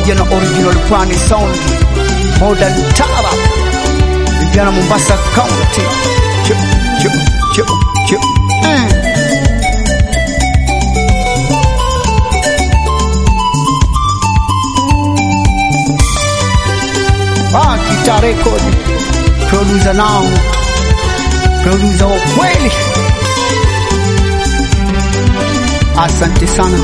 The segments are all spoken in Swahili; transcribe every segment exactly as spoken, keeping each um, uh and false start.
Vijana original Pwani sound, modern tarab, vijana Mombasa County. Chip, chip, chip, chip. Mm. Ah, Kita Record, producer now, producer wa kweli. Asante sana.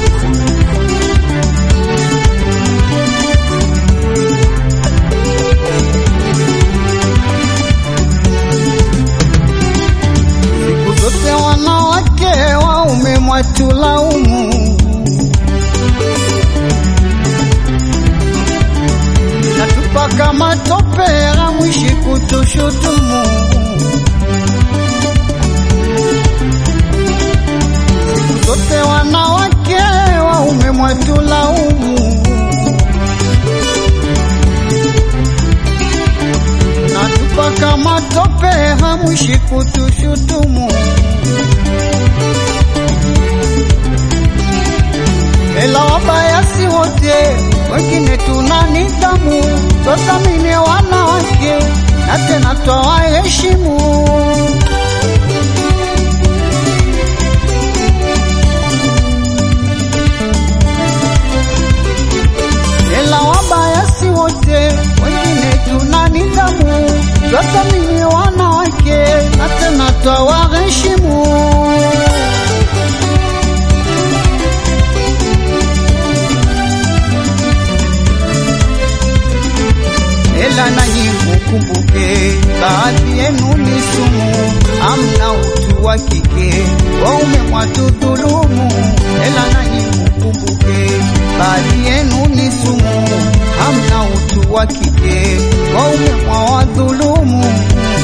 Siku zote wanawake waume mwatulaumu, natupaka matope mwishi kutushutumu. Siku zote wanawake waume mwatulaumu, natupaka matope mwishi kutushutumu. Ela wabaya si wote, wengine tuna nidhamu, twathamini wanawake na tena twawaheshimu. Ela wabaya si wote, wengine tuna nidhamu, twathamini wanawake na tena twawaheshimu. Ela nanyi mkumbuke, baadhi yenu ni sumu, amna utu wa kike, waume mwatudhulumu. Ela nanyi mkumbuke, baadhi yenu ni sumu, amna utu wa kike, waume mwawadhulumu.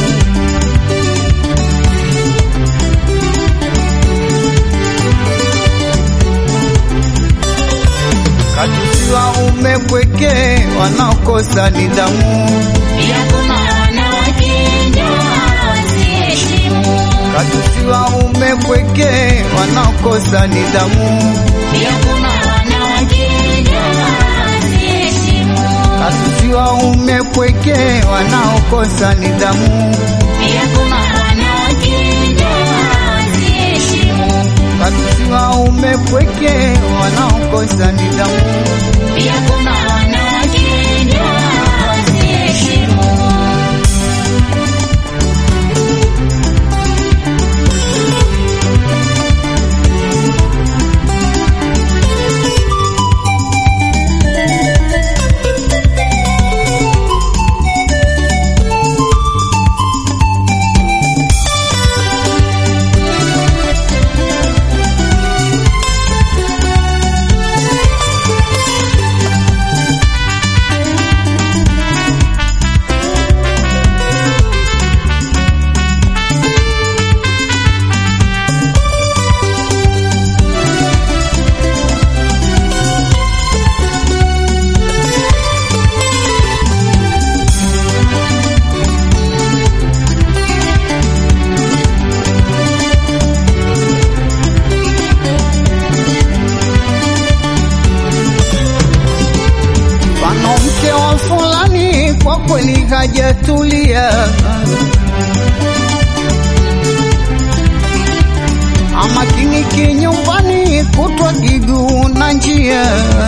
Katusiwa umepweke, wanaokosa nidhamu, pia kuna wanawake ndio hawaziheshimu. katusiwa umepweke, wanaokosa nidhamu, Pia kuna wanawake ndio hawaziheshimu. katusiwa umepweke, wanaokosa nidhamu, Pia kuna wanawake ndio hawaziheshimu. katusiwa umepweke, wanaokosa nidhamu. Pia kuna wanawake ndio hawaziheshimu. Mke wa fulani kwa kweli hajatulia, ama kiniki nyumbani kutwa kiguu na njia.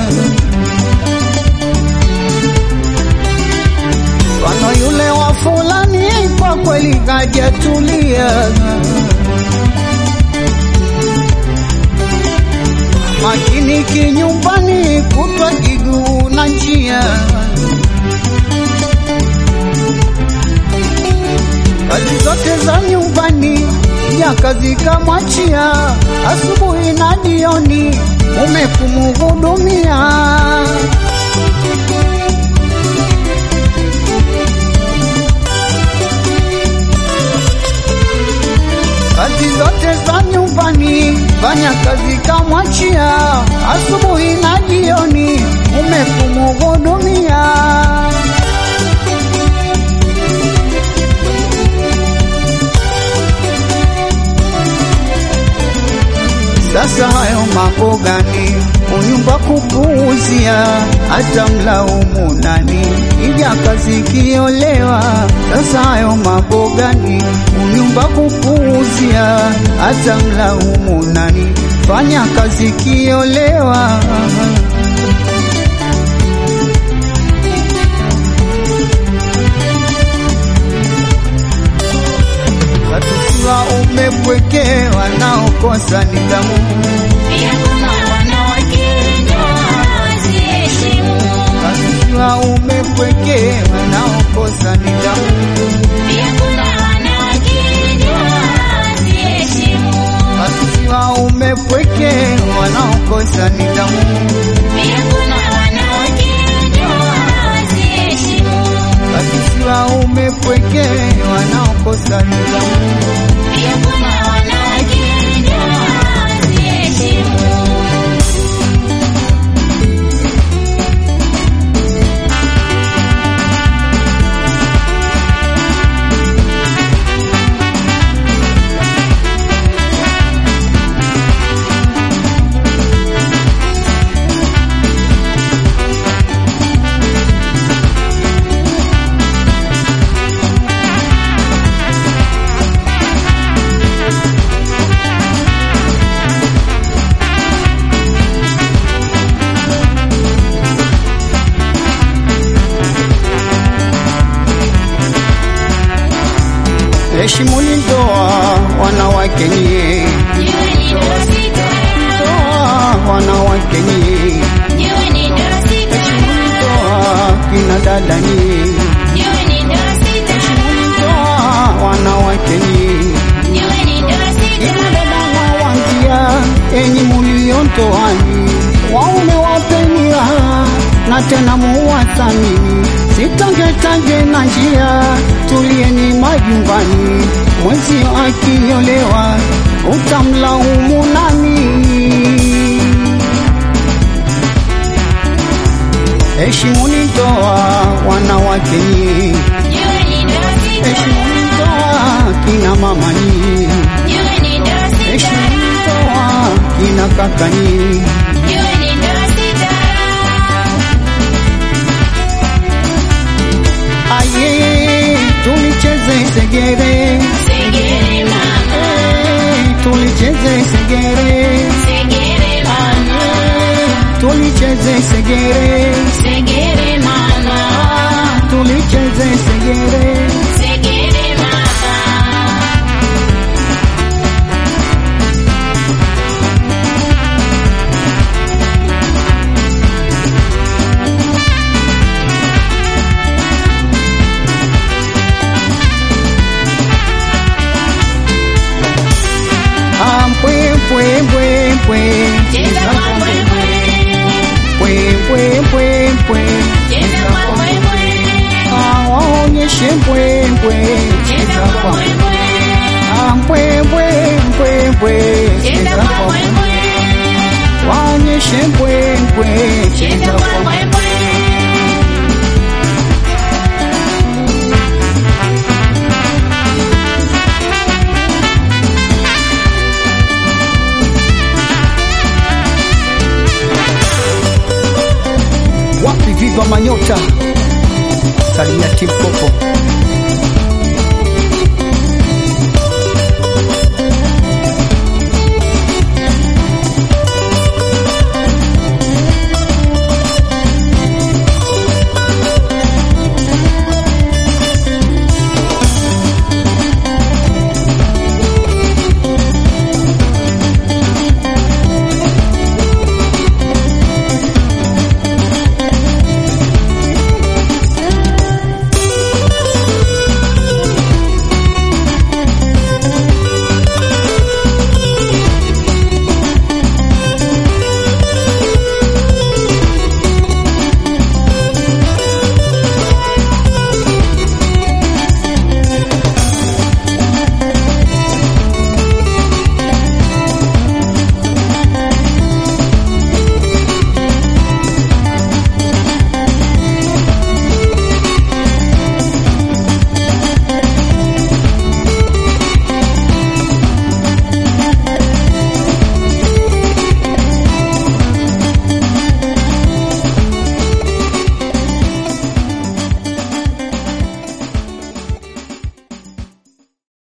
Bwana yule wa fulani kwa kweli hajatulia, makiniki nyumbani kutwa kiguu na njia. Kazi zote za nyumbani ya kazi kamwachia, asubuhi na jioni mume kumuhudumia. Kazi zote za nyumbani fanya kazi kamwachia, asubuhi na jioni mume kumuhudumia. Sasa hayo mambo gani? Unyumba kupuuzia, hata mlaumu nani? Ija kazi kiolewa. Sasa hayo mambo gani? Unyumba kupuuzia, hata mlaumu nani? Fanya kazi kiolewa. Katusiwa umepwekewa na ukosa nidhamu. Pia kuna wanawake wasiheshimu. Katusiwa umepwekewa na ukosa nidhamu. Pia kuna wanawake wasiheshimu. Katusiwa umepwekewa na ukosa nidhamu. Pia kuna wanawake wasiheshimu. Katusiwa umepwekewa na ukosa nidhamu. Pia kuna wanawake wasiheshimu. Heshimuni ndoa wanawake nyie. Jiweni ndoa sita. Ndoa wanawake nyie. Jiweni ndoa sita. Heshimuni ndoa kina dada nyie. Jiweni ndoa sita. Heshimuni ndoa wanawake nyie. Jiweni ndoa sita. Kina dada nawaambia, enyi mulio ndoani, waume wapeni raha na tena muwathamini. Sitangetange na njia, tulieni majumbani. Mwezi akiolewa, utamlaumu nani? Heshimuni ndoa wanawake nyie. Jiweni ndoa sita. Heshimuni ndoa kina mama nyie. Jiweni ndoa sita. Heshimuni ndoa kina kaka nyie. Jiweni ndoa sita. Aye, tulicheze segere. Segere mama. Eh, tulicheze segere. Segere mama. Tulicheze segere. Segere mama. Tulicheze segere. Segere mama. Ampwe pwe pwe pwe. Cheza kwa mbwembwe. Pwe pwe pwe pwe. Cheza kwa mbwembwe. Waonyeshe pwe pwe. Cheza kwa mbwembwe. Ampwe pwe pwe pwe. Cheza kwa mbwembwe. Waonyeshe pwe pwe. Cheza kwa mbwembwe. Wapi viva manyota, salimia Tim Popo.